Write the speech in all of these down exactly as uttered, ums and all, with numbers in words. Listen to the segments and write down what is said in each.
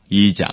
이 장.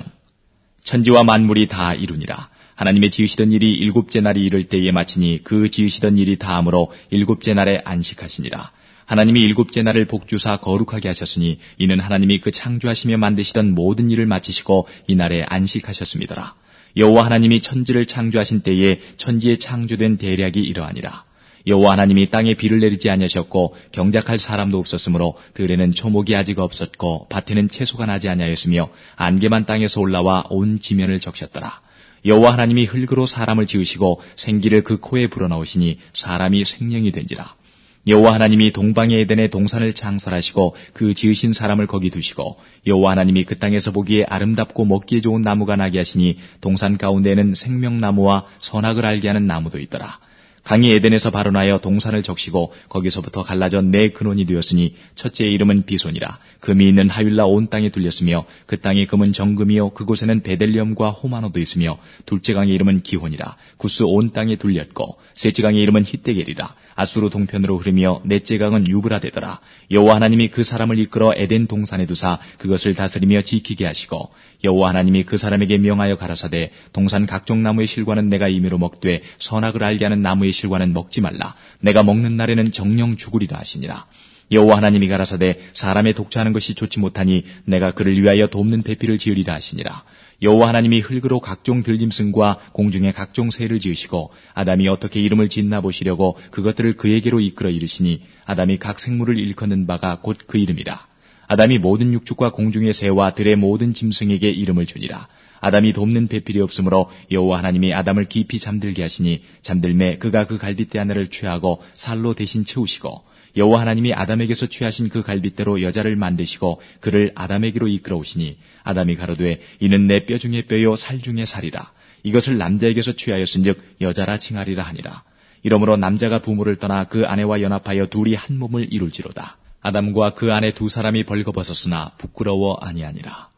천지와 만물이 다 이루니라. 하나님의 지으시던 일이 일곱째 날이 이를 때에 마치니 그 지으시던 일이 다함으로 일곱째 날에 안식하시니라. 하나님이 일곱째 날을 복주사 거룩하게 하셨으니 이는 하나님이 그 창조하시며 만드시던 모든 일을 마치시고 이 날에 안식하셨음이더라. 여호와 하나님이 천지를 창조하신 때에 천지에 창조된 대략이 이러하니라. 여호와 하나님이 땅에 비를 내리지 아니하셨고 경작할 사람도 없었으므로 들에는 초목이 아직 없었고 밭에는 채소가 나지 아니하였으며 안개만 땅에서 올라와 온 지면을 적셨더라. 여호와 하나님이 흙으로 사람을 지으시고 생기를 그 코에 불어넣으시니 사람이 생명이 된지라. 여호와 하나님이 동방의 에덴에 동산을 창설하시고 그 지으신 사람을 거기 두시고 여호와 하나님이 그 땅에서 보기에 아름답고 먹기에 좋은 나무가 나게 하시니 동산 가운데에는 생명나무와 선악을 알게 하는 나무도 있더라. 강이 에덴에서 발원하여 동산을 적시고 거기서부터 갈라져 네 근원이 되었으니 첫째의 이름은 비손이라. 금이 있는 하윌라 온 땅에 둘렸으며 그 땅의 금은 정금이요 그곳에는 베델리엄과 호마노도 있으며 둘째 강의 이름은 기혼이라. 구스 온 땅에 둘렸고 셋째 강의 이름은 히데겔이라. 아수르 동편으로 흐르며 넷째 강은 유브라데더라. 여호와 하나님이 그 사람을 이끌어 에덴 동산에 두사 그것을 다스리며 지키게 하시고 여호와 하나님이 그 사람에게 명하여 가라사대 동산 각종 나무의 실과는 내가 임의로 먹되 선악을 알게 하는 나무의 실과는 먹지 말라. 내가 먹는 날에는 정령 죽으리라 하시니라. 여호와 하나님이 가라사대 사람의 독차하는 것이 좋지 못하니 내가 그를 위하여 돕는 배필을 지으리라 하시니라. 여호와 하나님이 흙으로 각종 들짐승과 공중의 각종 새를 지으시고 아담이 어떻게 이름을 짓나 보시려고 그것들을 그에게로 이끌어 이르시니 아담이 각 생물을 일컫는 바가 곧 그 이름이라. 아담이 모든 육축과 공중의 새와 들의 모든 짐승에게 이름을 주니라. 아담이 돕는 배필이 없으므로 여호와 하나님이 아담을 깊이 잠들게 하시니 잠들매 그가 그 갈빗대 하나를 취하고 살로 대신 채우시고 여호와 하나님이 아담에게서 취하신 그 갈빗대로 여자를 만드시고 그를 아담에게로 이끌어 오시니 아담이 가로되 이는 내 뼈 중에 뼈요 살 중에 살이라. 이것을 남자에게서 취하였은즉 여자라 칭하리라 하니라. 이러므로 남자가 부모를 떠나 그 아내와 연합하여 둘이 한 몸을 이룰지로다. 아담과 그 아내 두 사람이 벌거벗었으나 부끄러워 아니하니라.